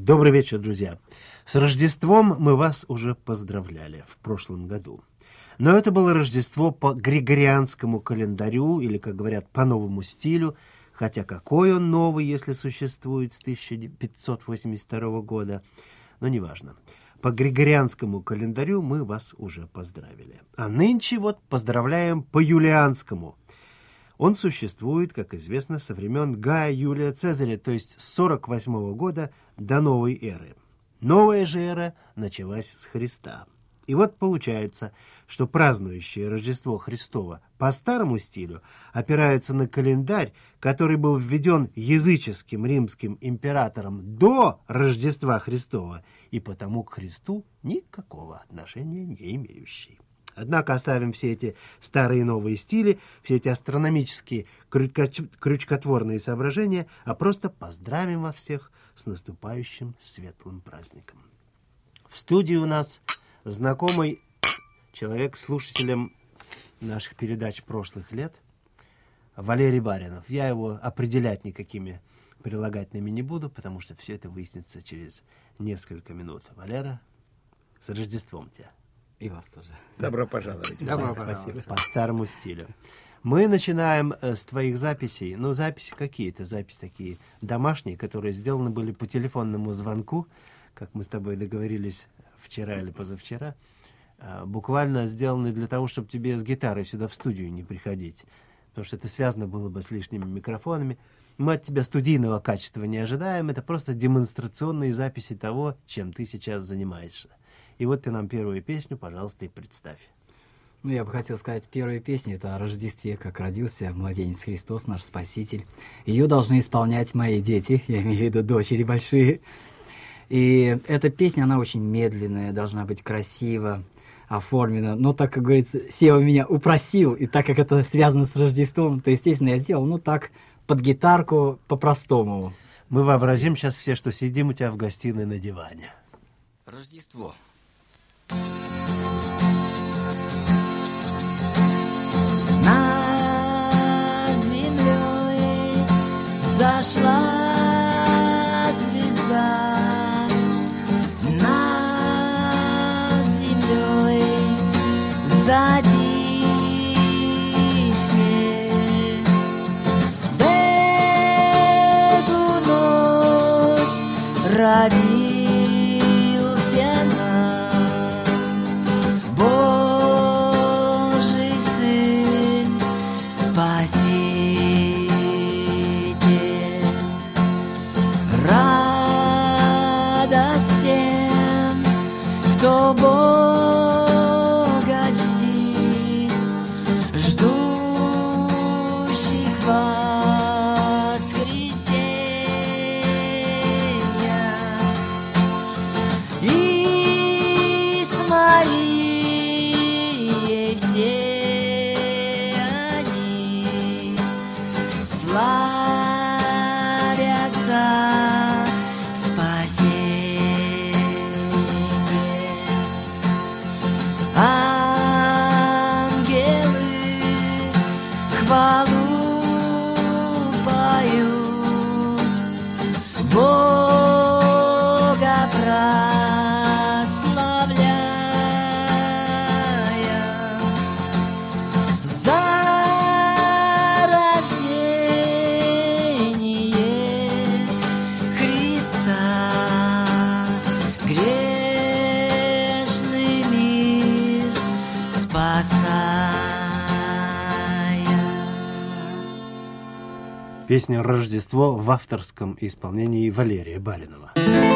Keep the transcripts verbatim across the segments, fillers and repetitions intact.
Добрый вечер, друзья. С Рождеством мы вас уже поздравляли в прошлом году. Но это было Рождество по Григорианскому календарю, или, как говорят, по новому стилю, хотя какой он новый, если существует с тысяча пятьсот восемьдесят второго года, но неважно. По Григорианскому календарю мы вас уже поздравили. А нынче вот поздравляем по Юлианскому. Он существует, как известно, со времен Гая Юлия Цезаря, то есть с сорок восьмого года до новой эры. Новая же эра началась с Христа. И вот получается, что празднующие Рождество Христово по старому стилю опираются на календарь, который был введен языческим римским императором до Рождества Христова, и потому к Христу никакого отношения не имеющий. Однако оставим все эти старые и новые стили, все эти астрономические крючкотворные соображения, а просто поздравим вас всех с наступающим светлым праздником. В студии у нас знакомый человек, слушателем наших передач прошлых лет, Валерий Баринов. Я его определять никакими прилагательными не буду, потому что все это выяснится через несколько минут. Валера, с Рождеством тебя. И вас тоже. Добро пожаловать. Добро пожаловать. пожаловать. По старому стилю. Мы начинаем с твоих записей. Ну, записи какие-то, записи такие домашние, которые сделаны были по телефонному звонку, как мы с тобой договорились вчера или позавчера. Буквально сделаны для того, чтобы тебе с гитарой сюда в студию не приходить. Потому что это связано было бы с лишними микрофонами. Мы от тебя студийного качества не ожидаем. Это просто демонстрационные записи того, чем ты сейчас занимаешься. И вот ты нам первую песню, пожалуйста, и представь. Ну, я бы хотел сказать, первая песня — это о Рождестве, как родился младенец Христос, наш Спаситель. Ее должны исполнять мои дети, я имею в виду дочери большие. И эта песня, она очень медленная, должна быть красиво оформлена. Но так, как говорится, Сева меня упросил, и так как это связано с Рождеством, то, естественно, я сделал, ну, так, под гитарку, по-простому. Мы вообразим сейчас все, что сидим у тебя в гостиной на диване. Рождество. Над землей зашла звезда, над землей затишье. В эту ночь родился нам Божий Сын, Спаситель. Радость всем, кто Бога чтит, ждущих воскресенья. И с Марией все они славятся спасение. Ангелы хвалу поют, Бога прославляя. За рождение Христа грешный мир спасая. Песня «Рождество» в авторском исполнении Валерия Баринова.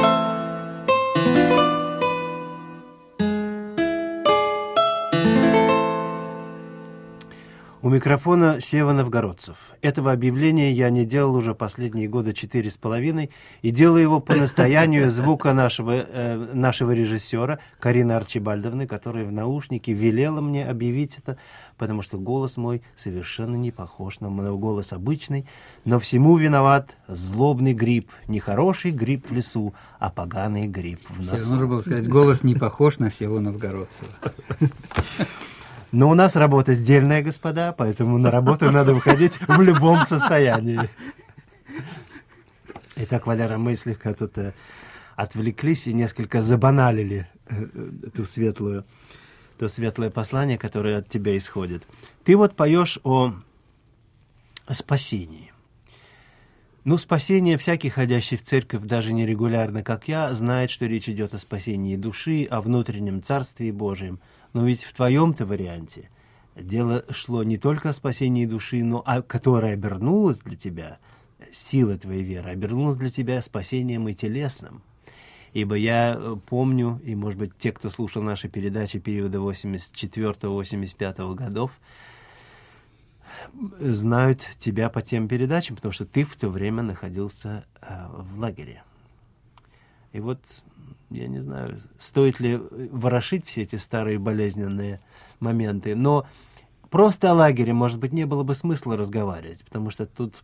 У микрофона Сева Новгородцев. Этого объявления я не делал уже последние года четыре с половиной, и делаю его по настоянию звука нашего, э, нашего режиссера Карины Арчибальдовны, которая в наушнике велела мне объявить это, потому что голос мой совершенно не похож на мой голос обычный, но всему виноват злобный гриб, не хороший гриб в лесу, а поганый гриб в носу. Нужно было сказать, голос не похож на Севу Новгородцева. Но у нас работа сдельная, господа, поэтому на работу надо выходить в любом состоянии. Итак, Валера, мы слегка тут отвлеклись и несколько забаналили эту светлую, то светлое послание, которое от тебя исходит. Ты вот поешь о спасении. Ну, спасение всякий, ходящий в церковь, даже нерегулярно, как я, знает, что речь идет о спасении души, о внутреннем Царстве Божьем. Но ведь в твоем-то варианте дело шло не только о спасении души, но о которой обернулась для тебя, сила твоей веры, обернулась для тебя спасением и телесным. Ибо я помню, и, может быть, те, кто слушал наши передачи периода восемьдесят четвёртого — восемьдесят пятого годов, знают тебя по тем передачам, потому что ты в то время находился э, в лагере. И вот, я не знаю, стоит ли ворошить все эти старые болезненные моменты, но просто о лагере, может быть, не было бы смысла разговаривать, потому что тут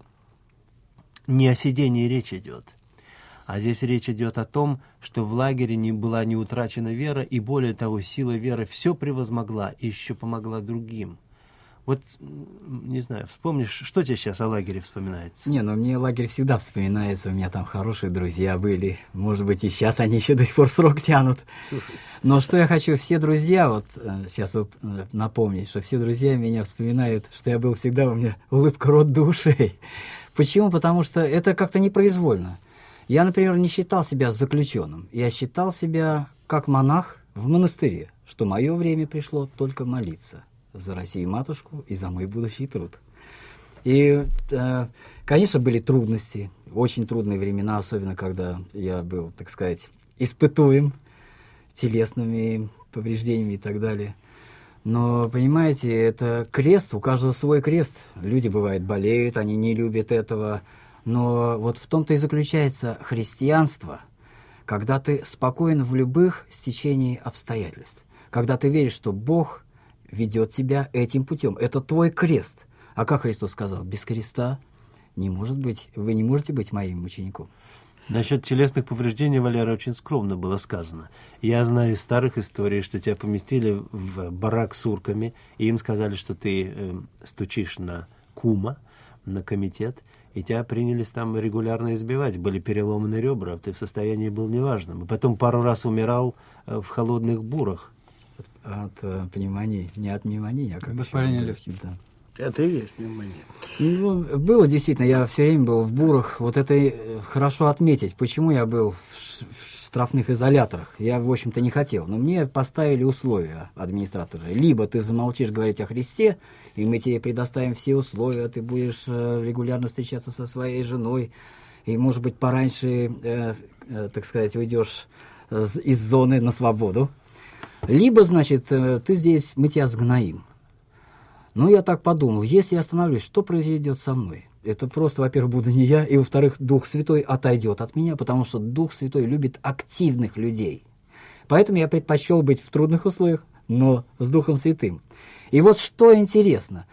не о сидении речь идет, а здесь речь идет о том, что в лагере не была не утрачена вера, и более того, сила веры все превозмогла и еще помогла другим. Вот, не знаю, вспомнишь, что тебе сейчас о лагере вспоминается? Не, ну мне лагерь всегда вспоминается, у меня там хорошие друзья были, может быть, и сейчас они еще до сих пор срок тянут. Но что я хочу, все друзья, вот сейчас вот, напомнить, что все друзья меня вспоминают, что я был всегда, у меня улыбка рот до ушей. Почему? Потому что это как-то непроизвольно. Я, например, не считал себя заключенным, я считал себя как монах в монастыре, что мое время пришло только молиться за Россию-матушку и за мой будущий труд. И, э, конечно, были трудности, очень трудные времена, особенно когда я был, так сказать, испытуем телесными повреждениями и так далее. Но, понимаете, это крест, у каждого свой крест. Люди, бывает, болеют, они не любят этого. Но вот в том-то и заключается христианство, когда ты спокоен в любых стечениях обстоятельств, когда ты веришь, что Бог ведет тебя этим путем. Это твой крест. А как Христос сказал, без креста не может быть, вы не можете быть моим учеником. Насчет телесных повреждений, Валера, очень скромно было сказано. Я знаю из старых историй, что тебя поместили в барак с урками, и им сказали, что ты э, стучишь на кума, на комитет, и тебя принялись там регулярно избивать. Были переломаны ребра, ты в состоянии был неважным. И потом пару раз умирал э, в холодных бурах. От э, пневмонии, не от пневмонии, а как воспаление легких. Да. Это и есть пневмония. Ну, было действительно, я все время был в бурах. Вот это э, хорошо отметить. Почему я был в, ш- в штрафных изоляторах? Я, в общем-то, не хотел. Но мне поставили условия администраторы. Либо ты замолчишь говорить о Христе, и мы тебе предоставим все условия, ты будешь э, регулярно встречаться со своей женой, и, может быть, пораньше, э, э, так сказать, уйдешь из зоны на свободу. Либо, значит, ты здесь, мы тебя сгноим. Ну, я так подумал, если я остановлюсь, что произойдет со мной? Это просто, во-первых, буду не я, и, во-вторых, Дух Святой отойдет от меня, потому что Дух Святой любит активных людей. Поэтому я предпочел быть в трудных условиях, но с Духом Святым. И вот что интересно,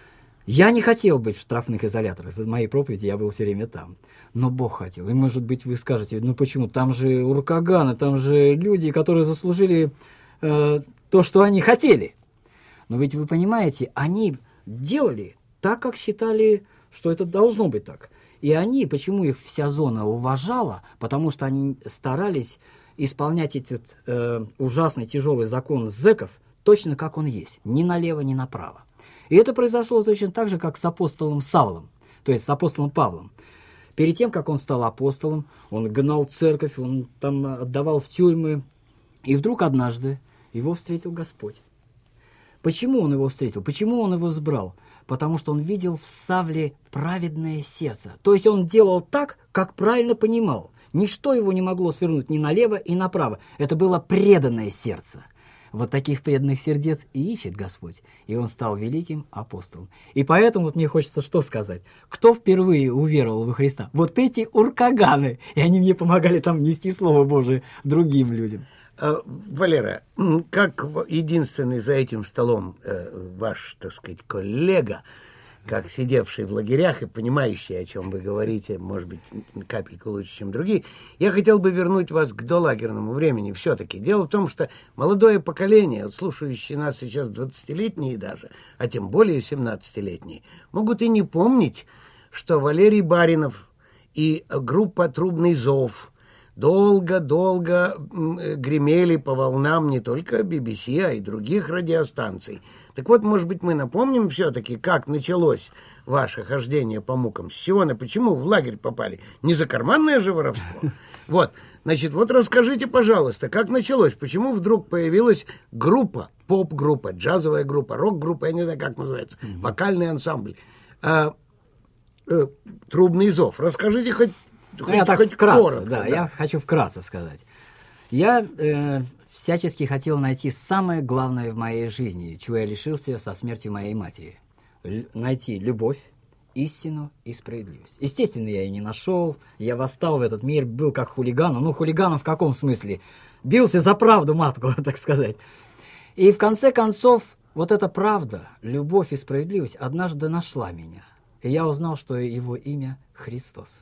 я не хотел быть в штрафных изоляторах, за моей проповеди я был все время там. Но Бог хотел. И, может быть, вы скажете, ну почему? Там же уркаганы, там же люди, которые заслужили э, то, что они хотели. Но ведь вы понимаете, они делали так, как считали, что это должно быть так. И они, почему их вся зона уважала? Потому что они старались исполнять этот э, ужасный тяжелый закон зэков точно как он есть, ни налево, ни направо. И это произошло точно так же, как с апостолом Савлом, то есть с апостолом Павлом. Перед тем, как он стал апостолом, он гнал церковь, он там отдавал в тюрьмы. И вдруг однажды его встретил Господь. Почему он его встретил? Почему он его избрал? Потому что он видел в Савле праведное сердце. То есть он делал так, как правильно понимал. Ничто его не могло свернуть ни налево и направо. Это было преданное сердце. Вот таких преданных сердец и ищет Господь. И он стал великим апостолом. И поэтому вот мне хочется что сказать. Кто впервые уверовал во Христа? Вот эти уркаганы. И они мне помогали там нести Слово Божие другим людям. Валера, как единственный за этим столом ваш, так сказать, коллега, как сидевший в лагерях и понимающий, о чем вы говорите, может быть, капельку лучше, чем другие, я хотел бы вернуть вас к долагерному времени все-таки. Дело в том, что молодое поколение, вот слушающие нас сейчас двадцатилетние даже, а тем более семнадцатилетние, могут и не помнить, что Валерий Баринов и группа «Трубный зов» долго-долго гремели по волнам не только би би си, а и других радиостанций. Так вот, может быть, мы напомним все-таки, как началось ваше хождение по мукам, с чего, на почему в лагерь попали? Не за карманное же воровство? Вот, значит, вот расскажите, пожалуйста, как началось, почему вдруг появилась группа, поп-группа, джазовая группа, рок-группа, я не знаю, как называется, вокальный ансамбль, а, э, трубный зов. Расскажите хоть, Ну, хоть, я так хоть вкратце, коротко. да, Да. я хочу вкратце сказать. Я э, всячески хотел найти самое главное в моей жизни, чего я лишился со смертью моей матери. Л- найти любовь, истину и справедливость. Естественно, я ее не нашел. Я восстал в этот мир, был как хулиганом. Ну, хулиганом в каком смысле? Бился за правду матку, так сказать. И в конце концов, вот эта правда, любовь и справедливость однажды нашла меня. И я узнал, что его имя Христос.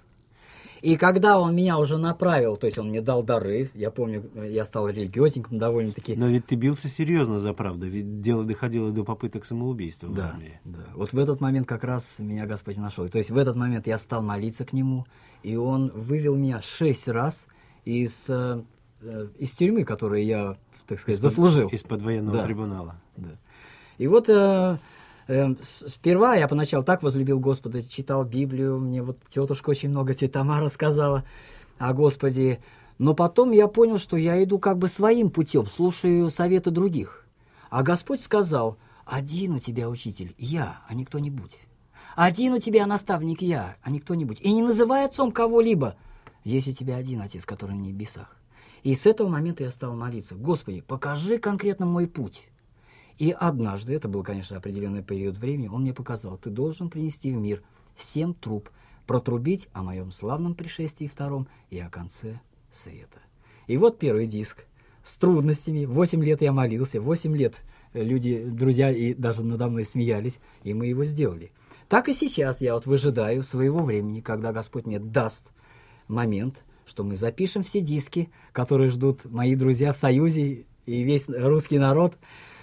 И когда он меня уже направил, то есть он мне дал дары, я помню, я стал религиозненьким довольно-таки. Но ведь ты бился серьезно за правду, ведь дело доходило до попыток самоубийства в Да, армии. да. Вот в этот момент как раз меня Господь нашел. То есть в этот момент я стал молиться к Нему, и Он вывел меня шесть раз из, э, э, из тюрьмы, которую я, так сказать, Из-под- заслужил. Из-под военного Да. трибунала. Да. И вот э, э, с- сперва я поначалу так возлюбил Господа, читал Библию, мне вот тетушка очень много, тетя Тамара рассказала о Господе. Но потом я понял, что я иду как бы своим путем, слушаю советы других. А Господь сказал: один у тебя учитель я, а не кто-нибудь. Один у тебя наставник я, а не кто-нибудь. И не называй отцом кого-либо. Есть у тебя один Отец, который на небесах. И с этого момента я стал молиться: Господи, покажи конкретно мой путь. И однажды, это был, конечно, определенный период времени, он мне показал: ты должен принести в мир семь труб, протрубить о моем славном пришествии втором и о конце света. И вот первый диск с трудностями. Восемь лет я молился, восемь лет люди, друзья и даже надо мной смеялись, и мы его сделали. Так и сейчас я вот выжидаю своего времени, когда Господь мне даст момент, что мы запишем все диски, которые ждут мои друзья в Союзе и весь русский народ.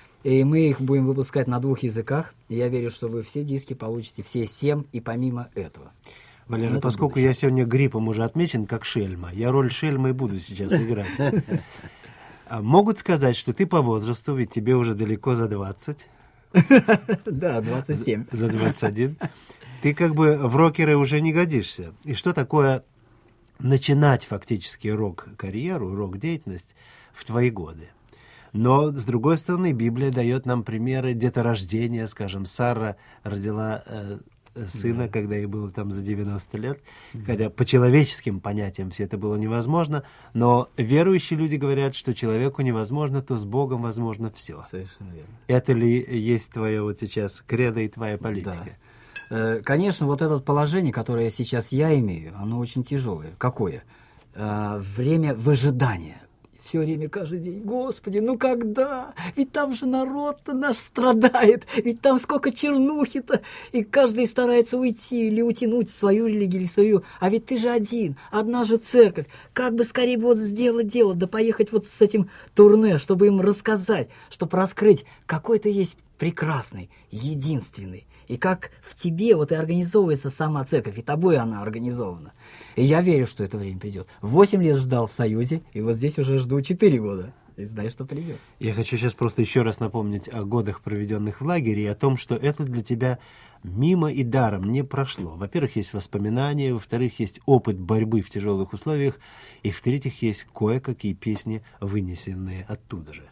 И мы их будем выпускать на двух языках. И я верю, что вы все диски получите, все семь, и помимо этого. Валера, Это поскольку будущее. я сегодня гриппом уже отмечен как шельма, я роль шельмы и буду сейчас играть. А могут сказать, что ты по возрасту, ведь тебе уже далеко за двадцать, Да, двадцать семь. за двадцать один, ты как бы в рокеры уже не годишься. И что такое начинать фактически рок-карьеру, рок-деятельность в твои годы? Но, с другой стороны, Библия дает нам примеры деторождения. Скажем, Сара родила э, сына, да. когда ей было там за девяносто лет, да. хотя по человеческим понятиям все это было невозможно, но верующие люди говорят, что человеку невозможно, то с Богом возможно все. Совершенно верно. Это ли есть твое вот сейчас кредо и твоя политика? Да. Конечно, вот это положение, которое сейчас я имею, оно очень тяжелое. Какое? Время выжидания. Все время, каждый день: Господи, ну когда? Ведь там же народ-то наш страдает, ведь там сколько чернухи-то, и каждый старается уйти или утянуть в свою религию, или в свою, а ведь ты же один, одна же церковь, как бы скорее вот сделать дело, да поехать вот с этим турне, чтобы им рассказать, чтобы раскрыть, какой ты есть прекрасный, единственный, и как в тебе вот и организовывается сама церковь, и тобой она организована. И я верю, что это время придет. Восемь лет ждал в Союзе, и вот здесь уже жду четыре года. И знаю, что придет. Я хочу сейчас просто еще раз напомнить о годах, проведенных в лагере, и о том, что это для тебя мимо и даром не прошло. Во-первых, есть воспоминания, во-вторых, есть опыт борьбы в тяжелых условиях, и в-третьих, есть кое-какие песни, вынесенные оттуда же.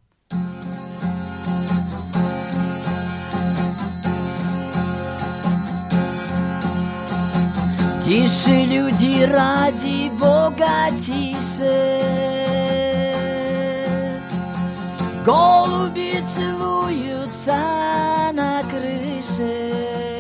Тише, люди, ради Бога, тише. Голуби целуются на крыше.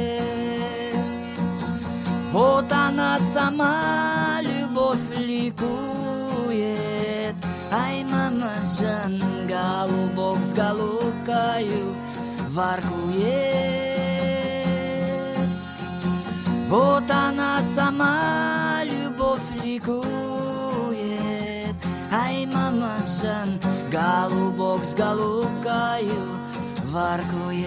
Вот она сама, любовь ликует. Ай, мама Жан, голубок с голубкою воркует. Вот она сама, любовь ликует. Ай, мама Жан, голубок с голубкою воркует.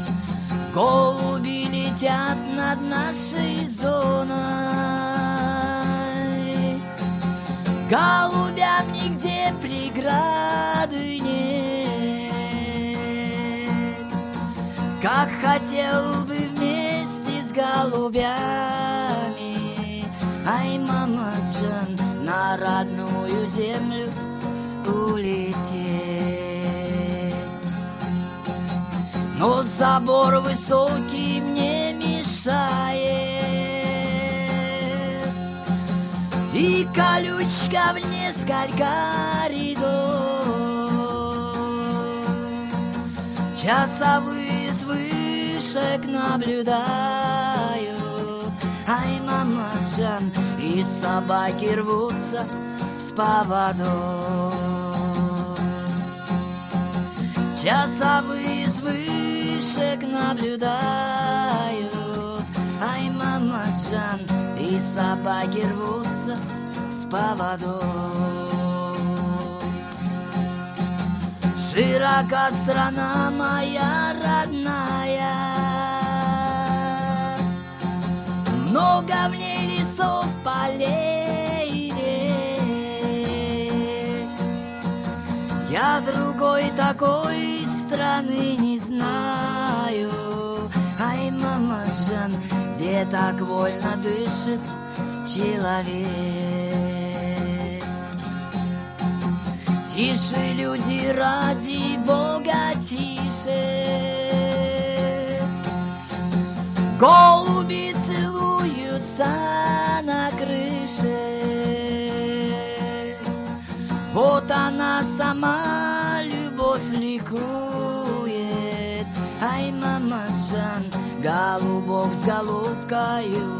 Голуби летят над нашей зоной. голубям нигде преграды нет. Как хотел бы вместе с голубями, ай, мамаджан, на родную землю улететь. Но забор высокий мне мешает, и колючка в несколько рядов. Часовые с вышек наблюдают, ай, мамаджан, и собаки рвутся с поводов. Часовые с вышек наблюдают, ай, мамаджан, и собаки рвутся с поводов. Широка страна моя родная, много в ней лесов, полей и рек. Я другой такой страны не знаю, ай, мамаджан, где так вольно дышит человек. Тише, люди, ради Бога, тише. Голуби целуются на крыше. Вот она сама, любовь ликует. Ай, мамаджан, голубок с голубкою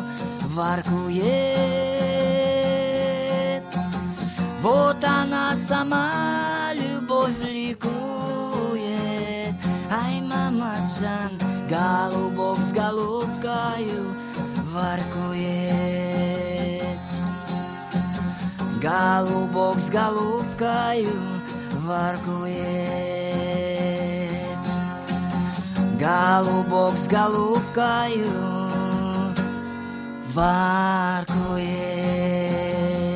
воркует. Вот она сама, любовь ликует. Ай, мамаджан, голубок с голубкою воркует. Голубок с голубкою воркует. Голубок с голубкою воркует.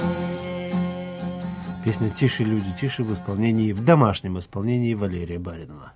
Песня «Тише, люди, тише» в исполнении, в домашнем исполнении Валерия Баринова.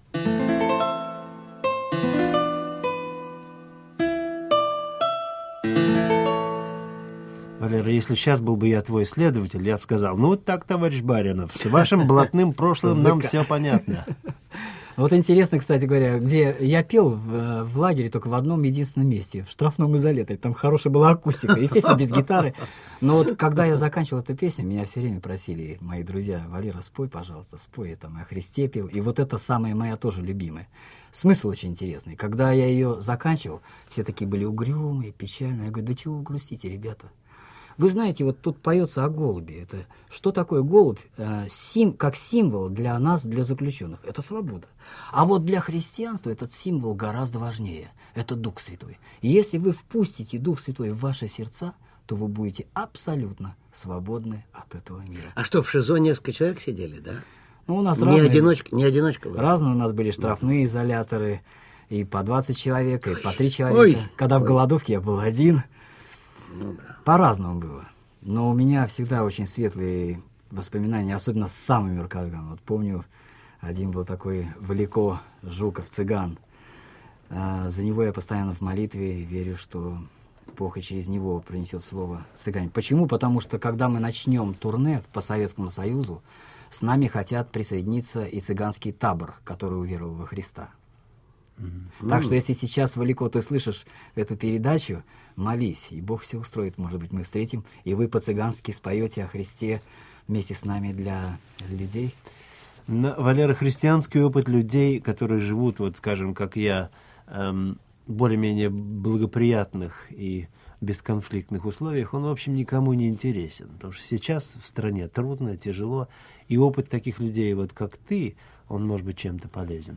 Валера, если сейчас был бы я твой следователь, я бы сказал: ну вот так, товарищ Баринов, с вашим блатным прошлым нам все понятно. Вот интересно, кстати говоря, где я пел в, в лагере только в одном единственном месте, в штрафном изоляторе. Там хорошая была акустика, естественно, без гитары. Но вот когда я заканчивал эту песню, меня все время просили мои друзья: Валера, спой, пожалуйста, спой. Я там о Христе пел. И вот это самая моя тоже любимая. Смысл очень интересный. Когда я ее заканчивал, все такие были угрюмые, печальные. Я говорю: да чего вы грустите, ребята? Вы знаете, вот тут поется о голубе. Это что такое голубь? Э, сим, как символ для нас, для заключенных. Это свобода. А вот для христианства этот символ гораздо важнее. Это Дух Святой. И если вы впустите Дух Святой в ваши сердца, то вы будете абсолютно свободны от этого мира. А что, в ШИЗО несколько человек сидели, да? Ну, у нас не разные, одиночка, не одиночка была? Разные у нас были штрафные изоляторы. И по двадцать человек, и по три человека. Ой. Когда Ой. в голодовке я был один. Ну, да. По-разному было. Но у меня всегда очень светлые воспоминания, особенно с самыми руководами. Вот помню, один был такой Валико Жуков, цыган. А, за него я постоянно в молитве верю, что Бог и через него принесет слово цыгане. Почему? Потому что когда мы начнем турне по Советскому Союзу, с нами хотят присоединиться и цыганский табор, который уверовал во Христа. Mm-hmm. Так что если сейчас, Валико, ты слышишь эту передачу, молись, и Бог все устроит. Может быть, мы встретим, и вы по-цыгански споете о Христе вместе с нами для людей. Но, Валера, христианский опыт людей, которые живут, вот, скажем, как я, эм, более-менее благоприятных и бесконфликтных условиях, он, в общем, никому не интересен. Потому что сейчас в стране трудно, тяжело, и опыт таких людей, вот как ты, он может быть чем-то полезен.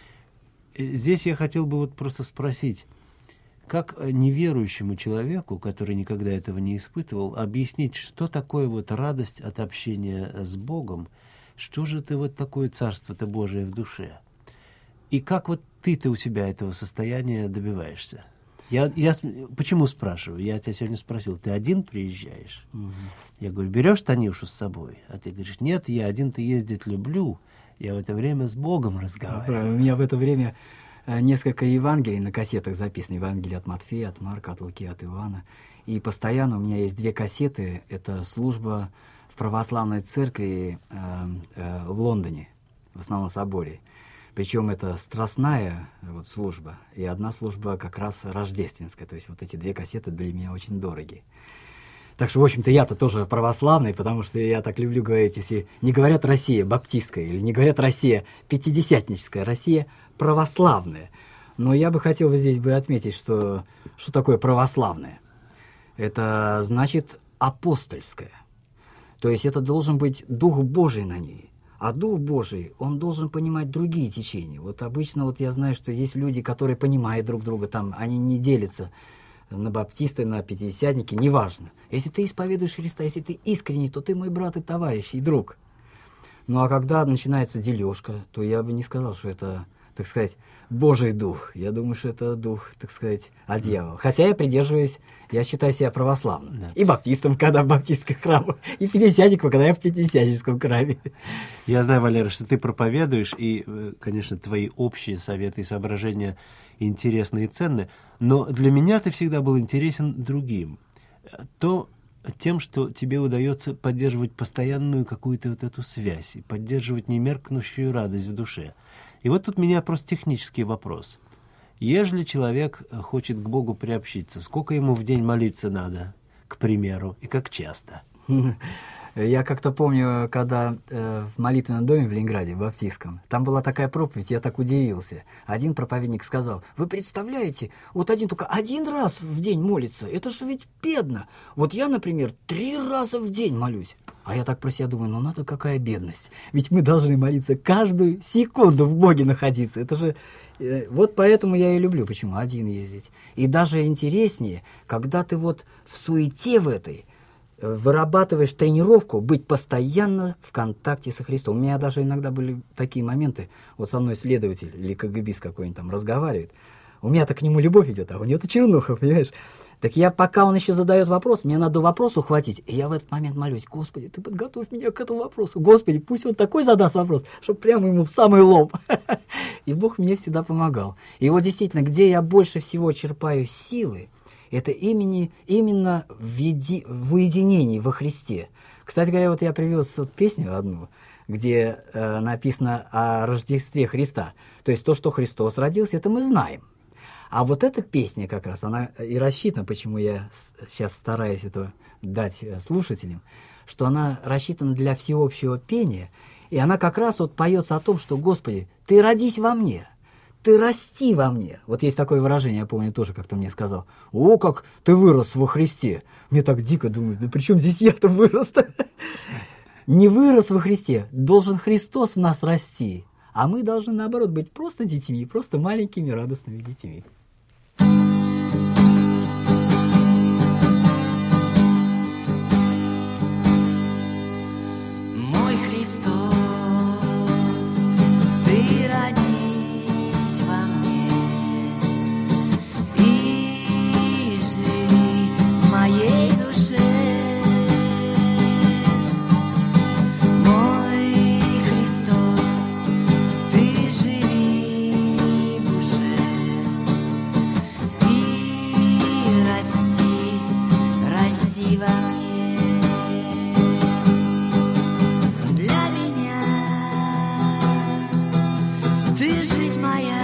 Здесь я хотел бы вот просто спросить, как неверующему человеку, который никогда этого не испытывал, объяснить, что такое вот радость от общения с Богом, что же ты вот такое Царство-то Божие в душе? И как вот ты-то у себя этого состояния добиваешься? Я, я с- почему спрашиваю? Я тебя сегодня спросил, ты один приезжаешь? Я говорю, берешь Танюшу с собой? А ты говоришь, нет, я один-то ездить люблю. Я в это время с Богом разговариваю. Правильно. У меня в это время э, несколько Евангелий на кассетах записаны. Евангелие от Матфея, от Марка, от Луки, от Иоанна. И постоянно у меня есть две кассеты. Это служба в православной церкви э, э, в Лондоне, в основном соборе. Причем это страстная вот, служба, и одна служба как раз рождественская. То есть вот эти две кассеты для меня очень дороги. Так что, в общем-то, я-то тоже православный, потому что я так люблю говорить, если не говорят Россия баптистская, или не говорят Россия пятидесятническая, Россия православная. Но я бы хотел здесь бы отметить, что, что такое православное. Это значит апостольское. То есть это должен быть Дух Божий на ней. А Дух Божий, он должен понимать другие течения. Вот обычно вот я знаю, что есть люди, которые понимают друг друга, там они не делятся на баптисты, на пятидесятники, неважно. Если ты исповедуешь Христа, если ты искренний, то ты мой брат и товарищ, и друг. Ну а когда начинается дележка, то я бы не сказал, что это, так сказать, Божий Дух. Я думаю, что это Дух, так сказать, от дьявола. Хотя я придерживаюсь, я считаю себя православным. Да. И баптистом, когда в баптистских храмах, и пятидесятником, когда я в пятидесятническом храме. Я знаю, Валера, что ты проповедуешь, и, конечно, твои общие советы и соображения интересны и ценны, но для меня ты всегда был интересен другим. То тем, что тебе удается поддерживать постоянную какую-то вот эту связь и поддерживать немеркнущую радость в душе. И вот тут у меня просто технический вопрос. Ежели человек хочет к Богу приобщиться, сколько ему в день молиться надо, к примеру, и как часто? Я как-то помню, когда э, в молитвенном доме в Ленинграде, в баптистском, там была такая проповедь, я так удивился. Один проповедник сказал, вы представляете, вот один только один раз в день молится, это же ведь бедно. Вот я, например, три раза в день молюсь. А я так про себя думаю, ну надо какая бедность. Ведь мы должны молиться каждую секунду в Боге находиться. Это же... э, вот поэтому я и люблю, почему один ездить. И даже интереснее, когда ты вот в суете в этой, вырабатываешь тренировку быть постоянно в контакте со Христом. У меня даже иногда были такие моменты, вот со мной следователь или КГБист какой-нибудь там разговаривает, у меня-то к нему любовь идет, а у него-то чернуха, понимаешь? Так я, пока он еще задает вопрос, мне надо вопрос ухватить, и я в этот момент молюсь, Господи, ты подготовь меня к этому вопросу, Господи, пусть он такой задаст вопрос, чтобы прямо ему в самый лоб. И Бог мне всегда помогал. И вот действительно, где я больше всего черпаю силы, это имени, именно в, еди, в уединении во Христе. Кстати говоря, вот я привез вот песню одну, где э, написано о Рождестве Христа. То есть то, что Христос родился, это мы знаем. А вот эта песня как раз, она и рассчитана, почему я сейчас стараюсь это дать слушателям, что она рассчитана для всеобщего пения, и она как раз вот поется о том, что, Господи, Ты родись во мне. Ты расти во мне. Вот есть такое выражение, я помню, тоже как-то мне сказал. О, как ты вырос во Христе. Мне так дико думаю, да при чем здесь я-то вырос-то? Не вырос во Христе. Должен Христос в нас расти. А мы должны, наоборот, быть просто детьми, просто маленькими радостными детьми. Мой Христос, Ты родись во мне и живи в моей душе. Мой Христос, Ты живи в душе и расти, расти во мне. Для меня Ты жизнь моя,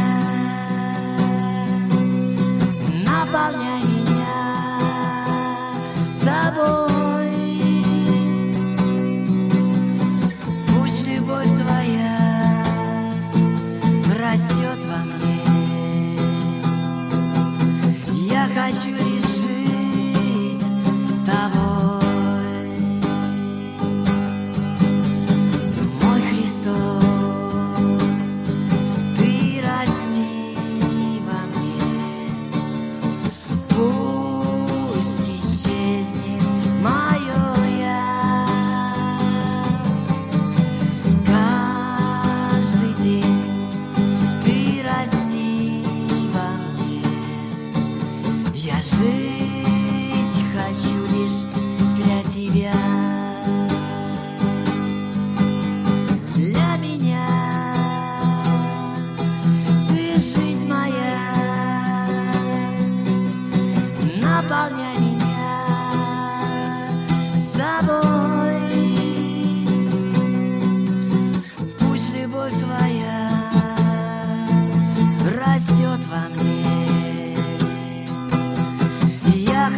наполняй меня собой. Пусть любовь Твоя растет во мне. Я хочу лишь жить Тобой. Мой Христос, Ты расти во мне. Пусть исчезнет мое я. Каждый день Ты расти во мне.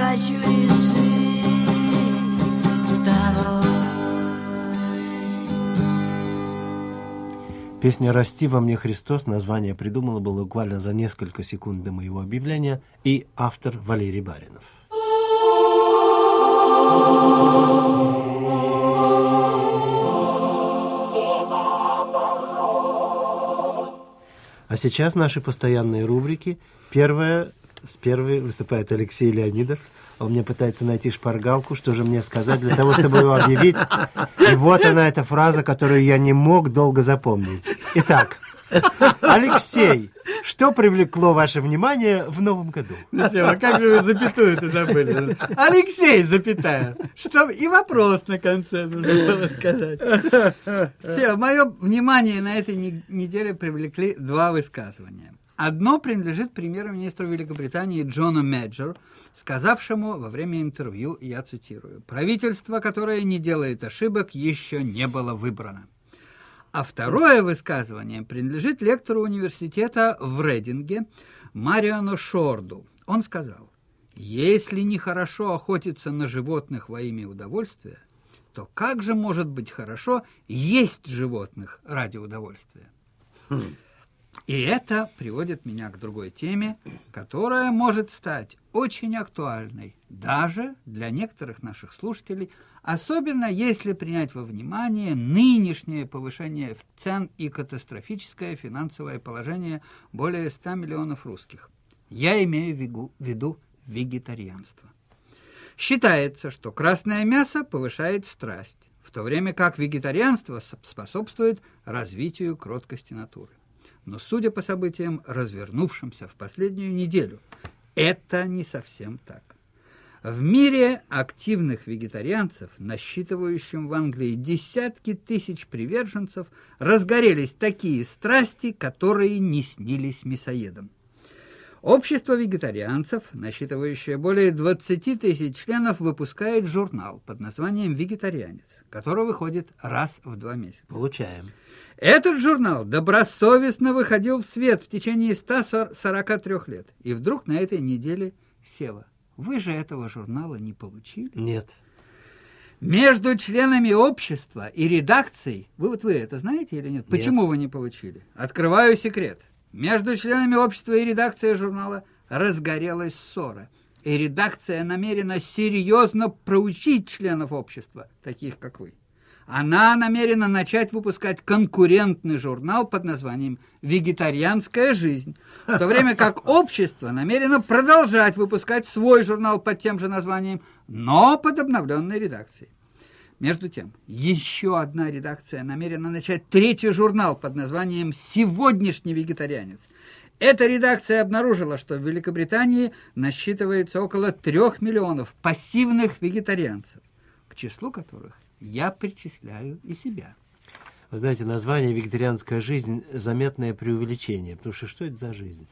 хочу решить того. Песня «Расти во мне Христос», название придумала было буквально за несколько секунд до моего объявления, и автор Валерий Баринов. А сейчас наши постоянные рубрики. Первая, с первой выступает Алексей Леонидов. Он мне пытается найти шпаргалку, что же мне сказать для того, чтобы его объявить. И вот она, эта фраза, которую я не мог долго запомнить. Итак, Алексей, что привлекло ваше внимание в новом году? Ну, Сева, как же вы запятую-то забыли? Алексей, запятая. Что и вопрос на конце нужно было сказать. Сева, мое внимание на этой не- неделе привлекли два высказывания. Одно принадлежит премьер-министру Великобритании Джону Меджеру, сказавшему во время интервью, я цитирую, «Правительство, которое не делает ошибок, еще не было выбрано». А второе высказывание принадлежит лектору университета в Рейдинге Мариану Шорду. Он сказал, если нехорошо охотиться на животных во имя удовольствия, то как же может быть хорошо есть животных ради удовольствия? И это приводит меня к другой теме, которая может стать очень актуальной даже для некоторых наших слушателей, особенно если принять во внимание нынешнее повышение цен и катастрофическое финансовое положение более ста миллионов русских. Я имею в виду- в виду вегетарианство. Считается, что красное мясо повышает страсть, в то время как вегетарианство способствует развитию кроткости натуры. Но, судя по событиям, развернувшимся в последнюю неделю, это не совсем так. В мире активных вегетарианцев, насчитывающем в Англии десятки тысяч приверженцев, разгорелись такие страсти, которые не снились мясоедам. Общество вегетарианцев, насчитывающее более двадцати тысяч членов, выпускает журнал под названием «Вегетарианец», который выходит раз в два месяца. Получаем. Этот журнал добросовестно выходил в свет в течение ста сорока трёх лет. И вдруг на этой неделе, Сева, вы же этого журнала не получили? Нет. Между членами общества и редакцией, вы вот вы это знаете или нет? Нет. Почему вы не получили? Открываю секрет. Между членами общества и редакцией журнала разгорелась ссора. И редакция намерена серьезно проучить членов общества, таких как вы. Она намерена начать выпускать конкурентный журнал под названием «Вегетарианская жизнь», в то время как общество намерено продолжать выпускать свой журнал под тем же названием, но под обновленной редакцией. Между тем, еще одна редакция намерена начать третий журнал под названием «Сегодняшний вегетарианец». Эта редакция обнаружила, что в Великобритании насчитывается около трех миллионов пассивных вегетарианцев, к числу которых я причисляю и себя. Вы знаете, название «Вегетарианская жизнь» — заметное преувеличение, потому что что это за жизнь?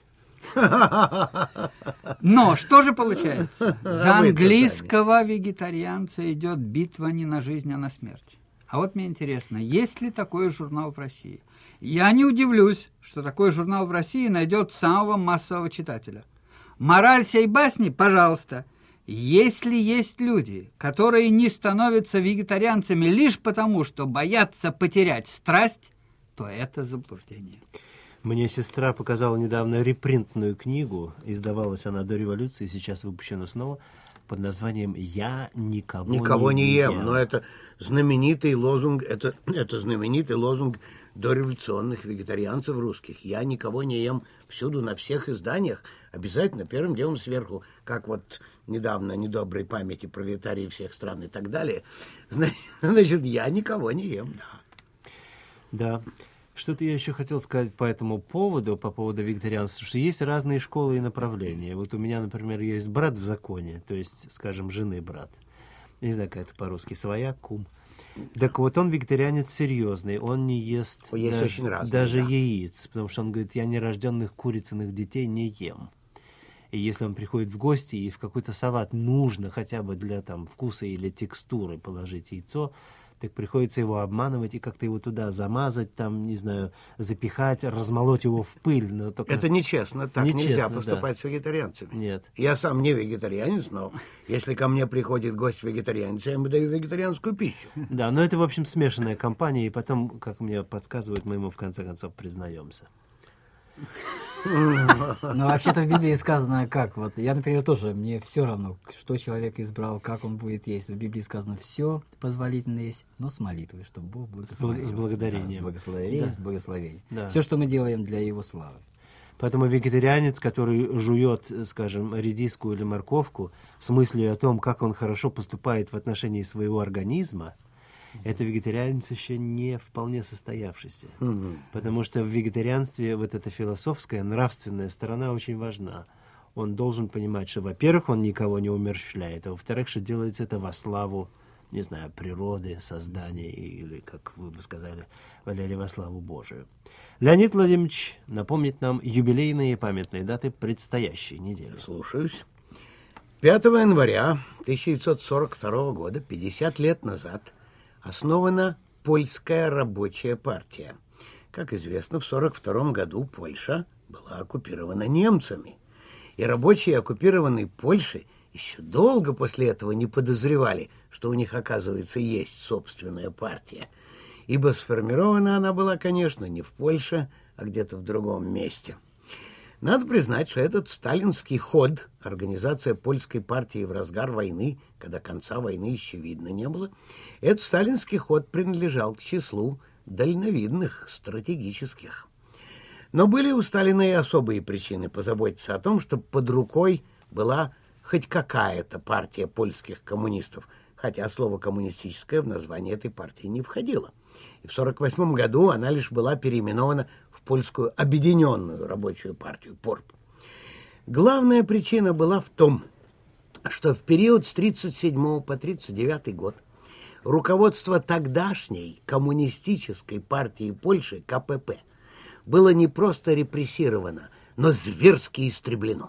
Но что же получается? За А вы-то английского вегетарианца идет битва не на жизнь, а на смерть. А вот мне интересно, есть ли такой журнал в России? Я не удивлюсь, что такой журнал в России найдет самого массового читателя. Мораль сей басни, пожалуйста. Если есть люди, которые не становятся вегетарианцами лишь потому, что боятся потерять страсть, то это заблуждение. Мне сестра показала недавно репринтную книгу, издавалась она до революции, сейчас выпущена снова, под названием «Я никого, Никого не, не ем. ем». Но это знаменитый лозунг, это, это знаменитый лозунг дореволюционных вегетарианцев русских. Я никого не ем всюду, на всех изданиях. Обязательно первым делом сверху, как вот недавно недоброй памяти пролетарии всех стран и так далее. Значит, я никого не ем, да. Да. Что-то я еще хотел сказать по этому поводу, по поводу вегетарианства, что есть разные школы и направления. Вот у меня, например, есть брат в законе, то есть, скажем, жены брат. Я не знаю, как это по-русски, свояк, кум. Так вот, он вегетарианец серьезный, он не ест Есть даже, очень разные, даже да. яиц, потому что он говорит, я нерожденных курицыных детей не ем. И если он приходит в гости и в какой-то салат нужно хотя бы для там, вкуса или текстуры положить яйцо, так приходится его обманывать и как-то его туда замазать, там, не знаю, запихать, размолоть его в пыль. Но только... Это нечестно, так Нечестно, нельзя да. поступать с вегетарианцами. Нет. Я сам не вегетарианец, но если ко мне приходит гость-вегетарианец, я ему даю вегетарианскую пищу. Да, но это, в общем, смешанная компания, и потом, как мне подсказывают, мы ему в конце концов признаемся. Но вообще-то в Библии сказано как. Вот я, например, тоже, мне все равно, что человек избрал, как он будет есть. В Библии сказано все позволительно есть, но с молитвой, чтобы Бог благословил. С благодарением. Да, с благословением, Да. с благословением. Да. Все, что мы делаем для Его славы. Поэтому вегетарианец, который жует, скажем, редиску или морковку с мыслью о том, как он хорошо поступает в отношении своего организма, это вегетарианец еще не вполне состоявшийся. Потому что в вегетарианстве вот эта философская, нравственная сторона очень важна. Он должен понимать, что, во-первых, он никого не умерщвляет, а во-вторых, что делается это во славу, не знаю, природы, создания, или, как вы бы сказали, Валерий, во славу Божию. Леонид Владимирович напомнит нам юбилейные и памятные даты предстоящей недели. Слушаюсь. пятого января тысяча девятьсот сорок второго года, пятьдесят лет назад, основана Польская рабочая партия. Как известно, в сорок втором году Польша была оккупирована немцами. И рабочие оккупированной Польши еще долго после этого не подозревали, что у них, оказывается, есть собственная партия. Ибо сформирована она была, конечно, не в Польше, а где-то в другом месте. Надо признать, что этот сталинский ход, организация польской партии в разгар войны, когда конца войны еще видно не было, этот сталинский ход принадлежал к числу дальновидных, стратегических. Но были у Сталина и особые причины позаботиться о том, чтобы под рукой была хоть какая-то партия польских коммунистов, хотя слово «коммунистическое» в название этой партии не входило. И в сорок восьмом году она лишь была переименована в Польскую объединенную рабочую партию ПОРП. Главная причина была в том, что в период с тридцать седьмого по тридцать девятый год руководство тогдашней коммунистической партии Польши, ка пэ пэ, было не просто репрессировано, но зверски истреблено.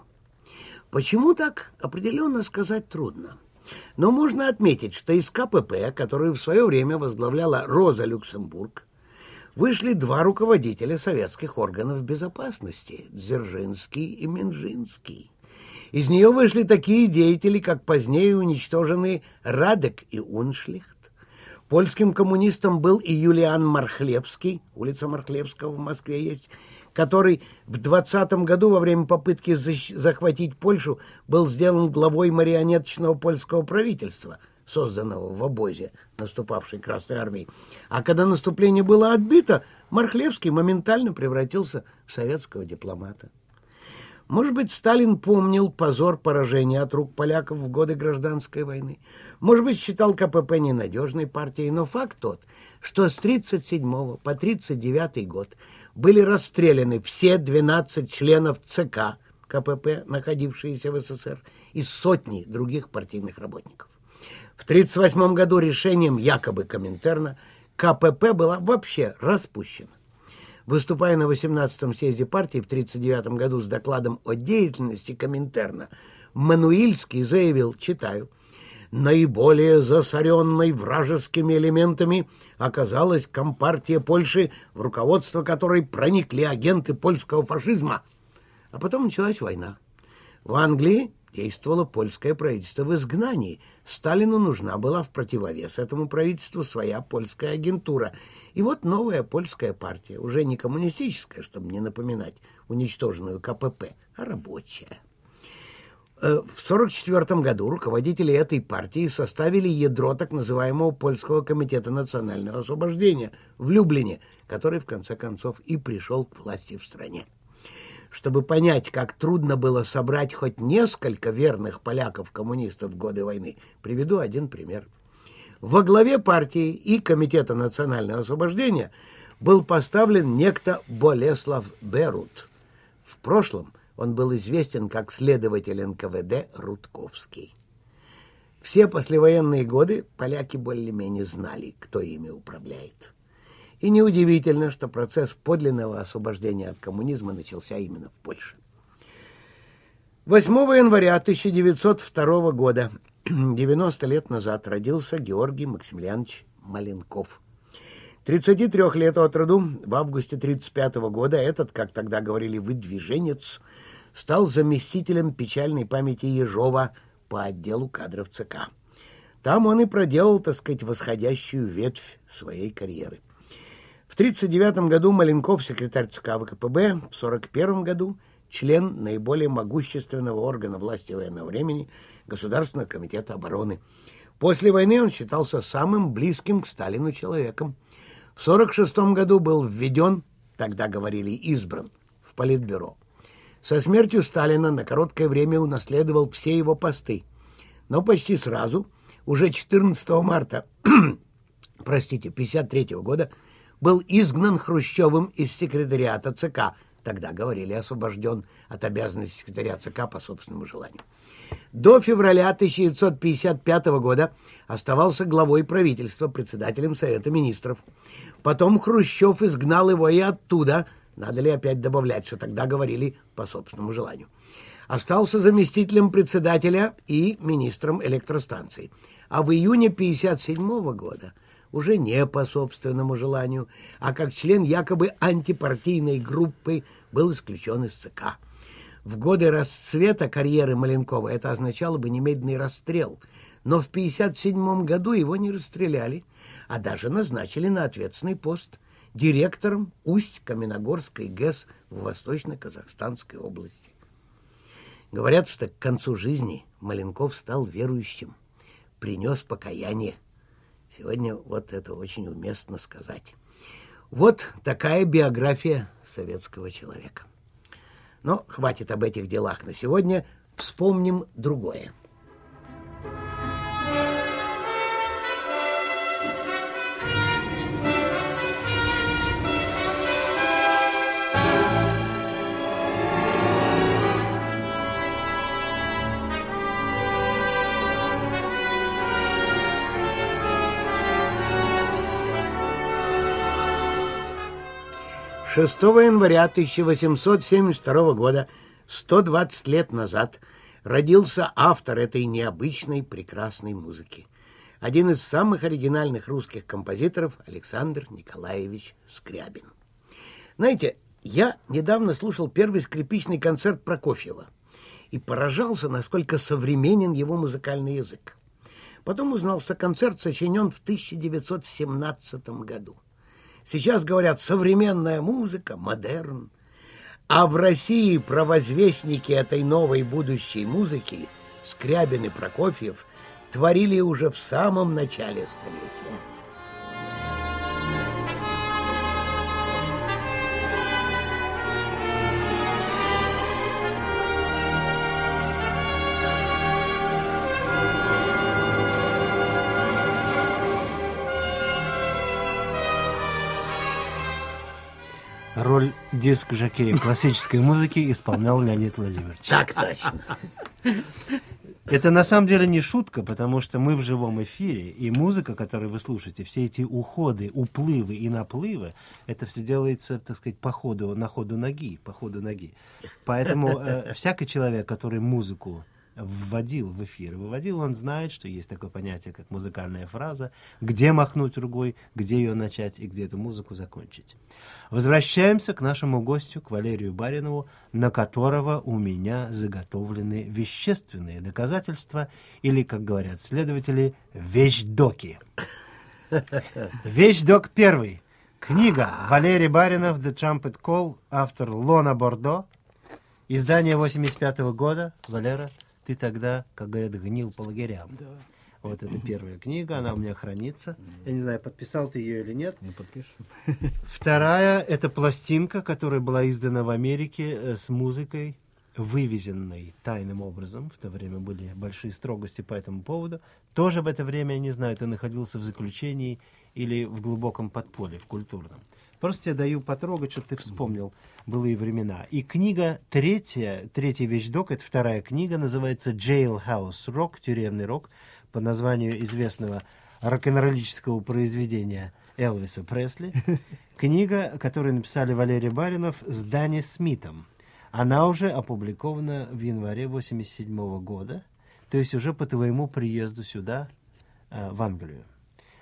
Почему так, определенно сказать трудно. Но можно отметить, что из ка пэ пэ, которую в свое время возглавляла Роза Люксембург, вышли два руководителя советских органов безопасности – Дзержинский и Минжинский. Из нее вышли такие деятели, как позднее уничтоженные Радек и Уншлихт. Польским коммунистом был и Юлиан Мархлевский, улица Мархлевского в Москве есть, который в двадцатом году во время попытки захватить Польшу был сделан главой марионеточного польского правительства, созданного в обозе наступавшей Красной Армии. А когда наступление было отбито, Мархлевский моментально превратился в советского дипломата. Может быть, Сталин помнил позор поражения от рук поляков в годы Гражданской войны. Может быть, считал ка пэ пэ ненадежной партией. Но факт тот, что с тридцать седьмого по тридцать девятый год были расстреляны все двенадцать членов ЦК ка пэ пэ, находившиеся в эс эс эс эр, и сотни других партийных работников. В тридцать восьмом году решением якобы Коминтерна ка пэ пэ была вообще распущена. Выступая на восемнадцатом съезде партии в тридцать девятом году с докладом о деятельности Коминтерна, Мануильский заявил, читаю, «Наиболее засоренной вражескими элементами оказалась Компартия Польши, в руководство которой проникли агенты польского фашизма». А потом началась война. В Англии действовало польское правительство в изгнании. Сталину нужна была в противовес этому правительству своя польская агентура. И вот новая польская партия, уже не коммунистическая, чтобы не напоминать уничтоженную ка пэ пэ, а рабочая. В сорок четвёртом году руководители этой партии составили ядро так называемого Польского комитета национального освобождения в Люблине, который в конце концов и пришел к власти в стране. Чтобы понять, как трудно было собрать хоть несколько верных поляков-коммунистов в годы войны, приведу один пример. Во главе партии и Комитета национального освобождения был поставлен некто Болеслав Берут. В прошлом он был известен как следователь эн ка вэ дэ Рудковский. Все послевоенные годы поляки более-менее знали, кто ими управляет. И неудивительно, что процесс подлинного освобождения от коммунизма начался именно в Польше. восьмого января тысяча девятьсот второго года, девяносто лет назад, родился Георгий Максимилианович Маленков. тридцати трёх лет от роду, в августе тридцать пятого года этот, как тогда говорили, выдвиженец, стал заместителем печальной памяти Ежова по отделу кадров ЦК. Там он и проделал, так сказать, восходящую ветвь своей карьеры. В тридцать девятом году Маленков секретарь ЦК ВКПБ, в сорок первом году член наиболее могущественного органа власти военного времени Государственного комитета обороны. После войны он считался самым близким к Сталину человеком. В сорок шестом году был введен, тогда говорили избран, в Политбюро. Со смертью Сталина на короткое время унаследовал все его посты, но почти сразу, уже четырнадцатого марта, простите, пятьдесят третьего года, был изгнан Хрущевым из секретариата ЦК. Тогда говорили, освобожден от обязанностей секретаря ЦК по собственному желанию. До февраля тысяча девятьсот пятьдесят пятого года оставался главой правительства, председателем Совета министров. Потом Хрущев изгнал его и оттуда, надо ли опять добавлять, что тогда говорили по собственному желанию. Остался заместителем председателя и министром электростанций. А в июне пятьдесят седьмого года уже не по собственному желанию, а как член якобы антипартийной группы был исключен из ЦК. В годы расцвета карьеры Маленкова это означало бы немедленный расстрел, но в пятьдесят седьмом году его не расстреляли, а даже назначили на ответственный пост директором Усть-Каменогорской ГЭС в Восточно-Казахстанской области. Говорят, что к концу жизни Маленков стал верующим, принес покаяние. Сегодня вот это очень уместно сказать. Вот такая биография советского человека. Но хватит об этих делах на сегодня. Вспомним другое. шестого января тысяча восемьсот семьдесят второго года, сто двадцать лет назад, родился автор этой необычной прекрасной музыки. Один из самых оригинальных русских композиторов Александр Николаевич Скрябин. Знаете, я недавно слушал первый скрипичный концерт Прокофьева и поражался, насколько современен его музыкальный язык. Потом узнал, что концерт сочинен в тысяча девятьсот семнадцатом году. Сейчас говорят современная музыка, модерн. А в России провозвестники этой новой будущей музыки, Скрябин и Прокофьев, творили уже в самом начале столетия. Роль диск-жокея классической музыки исполнял Леонид Владимирович. Так точно. Это на самом деле не шутка, потому что мы в живом эфире, и музыка, которую вы слушаете, все эти уходы, уплывы и наплывы, это все делается, так сказать, по ходу, на ходу ноги, по ходу ноги. Поэтому э, всякий человек, который музыку вводил в эфир, выводил, он знает, что есть такое понятие, как музыкальная фраза, где махнуть рукой, где ее начать и где эту музыку закончить. Возвращаемся к нашему гостю, к Валерию Баринову, на которого у меня заготовлены вещественные доказательства, или, как говорят следователи, вещдоки. Вещдок первый. Книга Валерий Баринов «The Trumpet Call», автор Лона Бордо, издание восемьдесят пятого года. Валера, ты тогда, как говорят, гнил по лагерям. Да. Вот это первая книга, она у меня хранится. Я не знаю, подписал ты ее или нет. Не подпишу. Вторая – это пластинка, которая была издана в Америке с музыкой, вывезенной тайным образом. В то время были большие строгости по этому поводу. Тоже в это время, я не знаю, ты находился в заключении или в глубоком подполье, в культурном. Просто я даю потрогать, чтобы ты вспомнил былые времена. И книга третья, третий вещдок, это вторая книга, называется «Jailhouse Rock», «Тюремный рок», по названию известного рок-н-роллического произведения Элвиса Пресли. Книга, которую написали Валерий Баринов с Данни Смитом. Она уже опубликована в январе восемьдесят седьмого года, то есть уже по твоему приезду сюда, в Англию.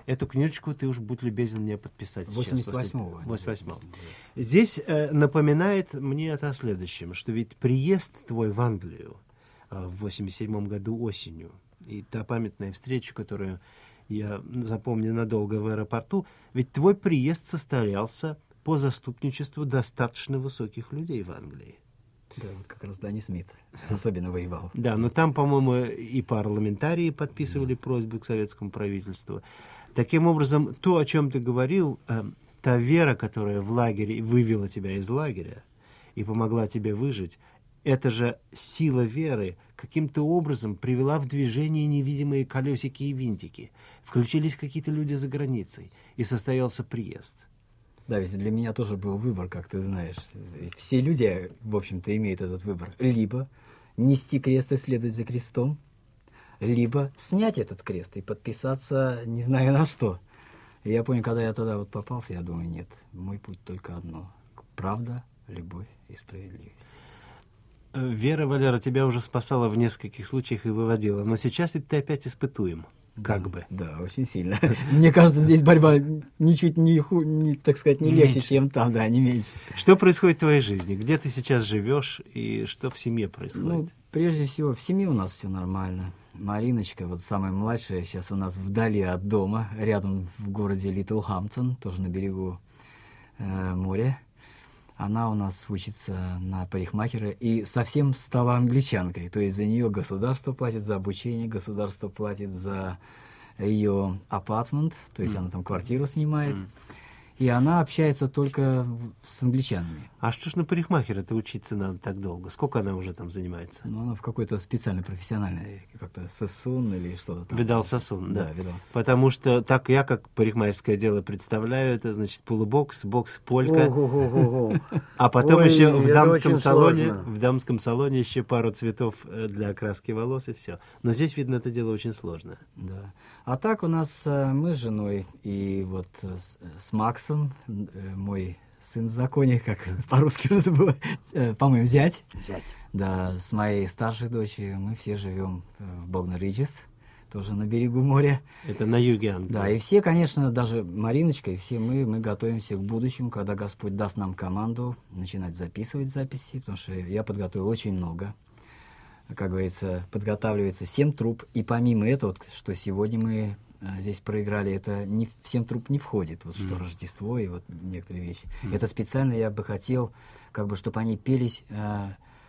Эту книжечку ты уж будь любезен мне подписать сейчас. восемьдесят восьмого. восемьдесят восьмого. Здесь э, напоминает мне это о следующем, что ведь приезд твой в Англию э, в восемьдесят седьмом году осенью, и та памятная встреча, которую я запомню надолго в аэропорту, ведь твой приезд состоялся по заступничеству достаточно высоких людей в Англии. Да, вот как раз Дани Смит особенно воевал. Да, но там, по-моему, и парламентарии подписывали просьбу к советскому правительству. Таким образом, то, о чем ты говорил, э, та вера, которая в лагере вывела тебя из лагеря и помогла тебе выжить, эта же сила веры каким-то образом привела в движение невидимые колесики и винтики. Включились какие-то люди за границей, и состоялся приезд. Да, ведь для меня тоже был выбор, как ты знаешь. Ведь все люди, в общем-то, имеют этот выбор. Либо нести крест и следовать за крестом, либо снять этот крест и подписаться не знаю на что. И я помню, когда я тогда вот попался, я думаю, нет, мой путь только одно. Правда, любовь и справедливость. Вера, Валера, тебя уже спасала в нескольких случаях и выводила, но сейчас ведь ты опять испытуем. Как да, бы. Да, очень сильно. Мне кажется, здесь борьба ничуть не, ху, не так сказать, не легче, меньше. чем там, да, не меньше. Что происходит в твоей жизни? Где ты сейчас живешь и что в семье происходит? Ну, прежде всего, в семье у нас все нормально. Мариночка, вот самая младшая, сейчас у нас вдали от дома, рядом в городе Литлхамптон, тоже на берегу э, моря. Она у нас учится на парикмахера и совсем стала англичанкой. То есть за нее государство платит за обучение, государство платит за ее апартмент, то есть mm. она там квартиру снимает. Mm. И она общается только с англичанами. А что ж на парикмахера-то учиться надо так долго? Сколько она уже там занимается? Ну, она в какой-то специальной профессиональной, как-то сосун или что-то там. Видал сосун, да? Да, видал сосун. Потому что так я, как парикмахерское дело представляю, это, значит, полубокс, бокс, полька. Ого-го-го-го. А потом Ой, еще в это дамском очень салоне, сложно. в дамском салоне еще пару цветов э, для окраски волос и все. Но здесь, видно, это дело очень сложное. Да. А так у нас э, мы с женой и вот э, с, с Максом, э, мой сын в законе, как по-русски уже забыла, э, по-моему, зять. Зять. Да, с моей старшей дочерью мы все живем э, в Богна-Риджес, тоже на берегу моря. Это на юге Англии. Да, и все, конечно, даже Мариночка, и все мы, мы готовимся к будущему, когда Господь даст нам команду начинать записывать записи, потому что я подготовил очень много. Как говорится, подготавливается семь труб, и помимо этого, вот, что сегодня мы а, здесь проиграли, это не, в семь труб не входит, вот что Mm. Рождество и вот некоторые вещи. Mm. Это специально я бы хотел, как бы, чтобы они пелись а,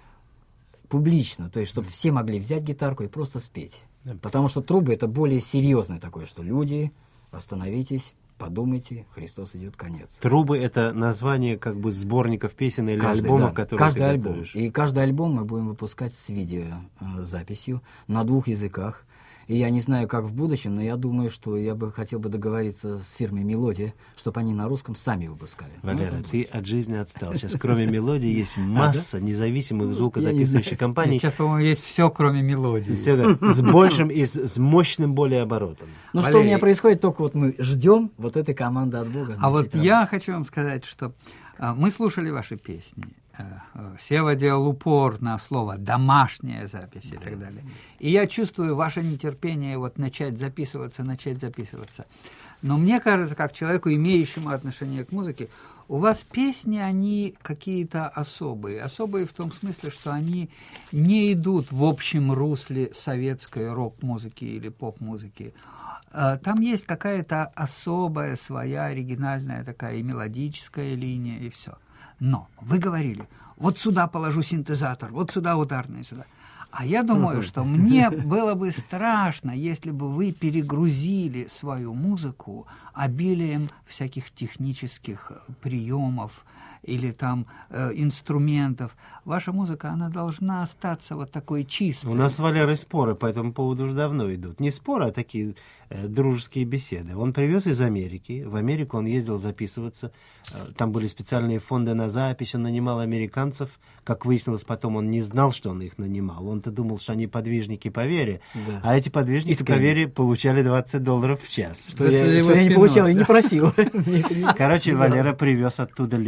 публично, то есть чтобы mm. все могли взять гитарку и просто спеть. Yeah. Потому что трубы это более серьезное такое, что люди, остановитесь, подумайте, Христос идет конец. Трубы — это название как бы сборников песен или Каждый, альбомов, да, которые каждый ты альбом. готовишь. И каждый альбом мы будем выпускать с видеозаписью на двух языках. И я не знаю, как в будущем, но я думаю, что я бы хотел бы договориться с фирмой «Мелодия», чтобы они на русском сами выпускали. Валера, Ну, это- ты от жизни отстал. Сейчас кроме мелодии есть масса независимых звукозаписывающих знаю. компаний. Сейчас, по-моему, есть все, кроме мелодии. Всё, да, с большим и с, с мощным более оборотом. Ну, что у Валерий. меня происходит, только вот мы ждем вот этой команды от Бога. А вот значит, я хочу вам сказать, что а, мы слушали ваши песни. А, а, Сева делал упор на слово «домашняя запись» и так далее. И я чувствую ваше нетерпение вот начать записываться, начать записываться. Но мне кажется, как человеку, имеющему отношение к музыке, у вас песни, они какие-то особые. Особые в том смысле, что они не идут в общем русле советской рок-музыки или поп-музыки. А, Там есть какая-то особая, своя, оригинальная такая и мелодическая линия, и все. Но вы говорили, вот сюда положу синтезатор, вот сюда ударные, сюда. А я думаю, что мне было бы страшно, если бы вы перегрузили свою музыку обилием всяких технических приемов или там э, инструментов. Ваша музыка, она должна остаться вот такой чистой. У нас с Валерой споры по этому поводу уже давно идут. Не споры, а такие э, дружеские беседы. Он привез из Америки. В Америку он ездил записываться. Э, там были специальные фонды на запись. Он нанимал американцев. Как выяснилось потом, он не знал, что он их нанимал. Он-то думал, что они подвижники по вере. Да. А эти подвижники Искренне. по вере получали двадцать долларов в час. Что За я, его что я не спиной, получал и не да. просил. Мне это не- Короче, не Валера привез оттуда ленту,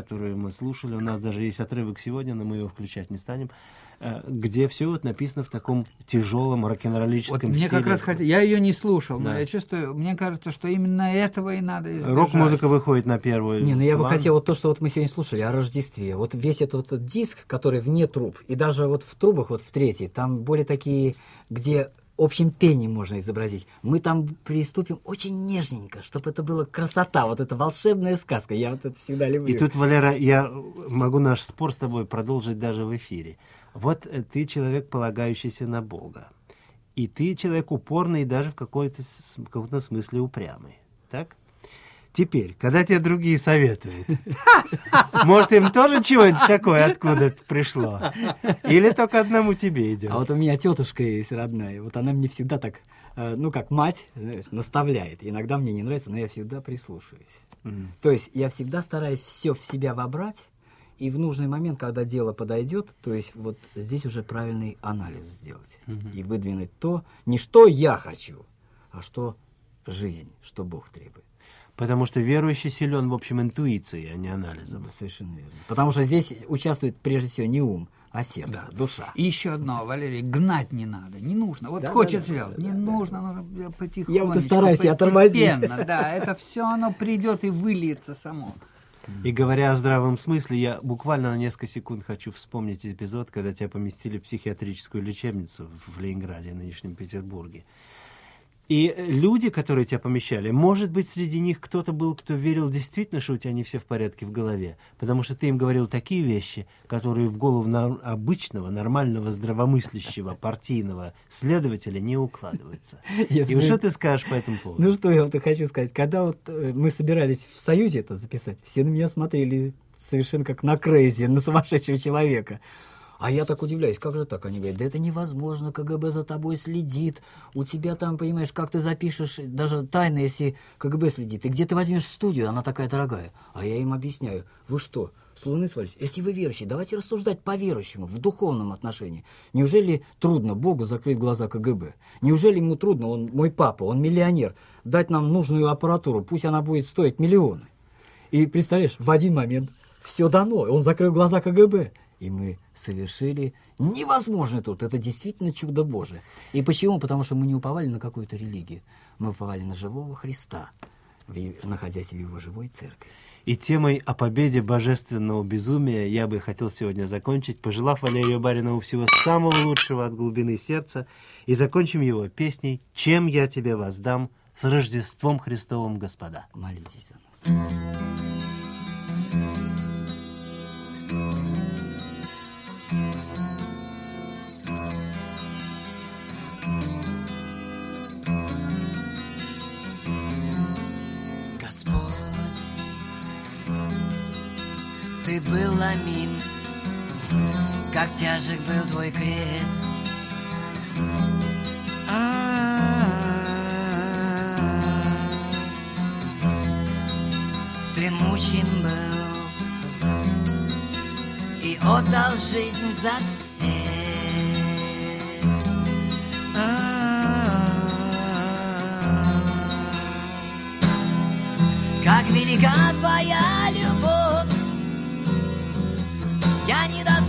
которую мы слушали, у нас даже есть отрывок сегодня, но мы его включать не станем, э, где все вот написано в таком тяжелом рок-н-роллическом Вот мне стиле. как раз хотел, я ее не слушал, но Да. я чувствую, мне кажется, что именно этого и надо избежать. Рок-музыка выходит на первую. Не, ну я бы план. хотел вот то, что вот мы сегодня слушали о Рождестве. Вот весь этот, вот диск, который вне труб, и даже вот в трубах, вот в третьей, там более такие, где общим пением можно изобразить. Мы там приступим очень нежненько, чтобы это была красота, вот эта волшебная сказка. Я вот это всегда люблю. И тут, Валера, я могу наш спор с тобой продолжить даже в эфире. Вот э, ты человек, полагающийся на Бога. И ты человек упорный и даже в какой-то, с- в каком-то смысле упрямый. Так? Теперь, когда тебе другие советуют, может, им тоже чего-нибудь такое откуда-то пришло? Или только одному тебе идет? А вот у меня тетушка есть родная, вот она мне всегда так, э, ну как мать, знаешь, наставляет. Иногда мне не нравится, но я всегда прислушиваюсь. Мгм. То есть я всегда стараюсь все в себя вобрать, и в нужный момент, когда дело подойдет, то есть вот здесь уже правильный анализ сделать. И выдвинуть то, не что я хочу, а что жизнь, что Бог требует. Потому что верующий силен, в общем, интуицией, а не анализом. Это совершенно верно. Потому что здесь участвует прежде всего не ум, а сердце, душа. И еще одно, Валерий, гнать не надо, не нужно. Вот Да, хочется да, да, сделать, да, не да, нужно, нужно потихонечку, Я вот и стараюсь себя тормозить. постепенно, да, это все оно придет и выльется само. И говоря о здравом смысле, я буквально на несколько секунд хочу вспомнить эпизод, когда тебя поместили в психиатрическую лечебницу в Ленинграде, нынешнем Петербурге. И люди, которые тебя помещали, может быть, среди них кто-то был, кто верил действительно, что у тебя не все в порядке в голове, потому что ты им говорил такие вещи, которые в голову на- обычного, нормального, здравомыслящего, партийного следователя не укладываются. Я И вспомнил- что ты скажешь по этому поводу? Ну что я вот и хочу сказать, когда вот э, мы собирались в Союзе это записать, все на меня смотрели совершенно как на крейзи, на сумасшедшего человека. А я так удивляюсь, как же так? Они говорят, да это невозможно, КГБ за тобой следит, у тебя там, понимаешь, как ты запишешь, даже тайно, если КГБ следит, и где ты возьмешь студию, она такая дорогая. А я им объясняю, вы что, с луны свалились? Если вы верующие, давайте рассуждать по-верующему, в духовном отношении. Неужели трудно Богу закрыть глаза КГБ? Неужели ему трудно, он мой папа, он миллионер, дать нам нужную аппаратуру, пусть она будет стоить миллионы? И представляешь, в один момент все дано, он закрыл глаза КГБ. И мы совершили невозможный труд. Это действительно чудо Божие. И почему? Потому что мы не уповали на какую-то религию. Мы уповали на живого Христа, в е- находясь в его живой церкви. И темой о победе божественного безумия я бы хотел сегодня закончить, пожелав Валерию Баринову всего самого лучшего от глубины сердца, и закончим его песней «Чем я тебе воздам с Рождеством Христовым, господа». Молитесь за нас. Господь, Ты был ломим, как тяжек был Твой крест. Ты мучим был и отдал жизнь за всех. Как велика Твоя любовь, я не достойна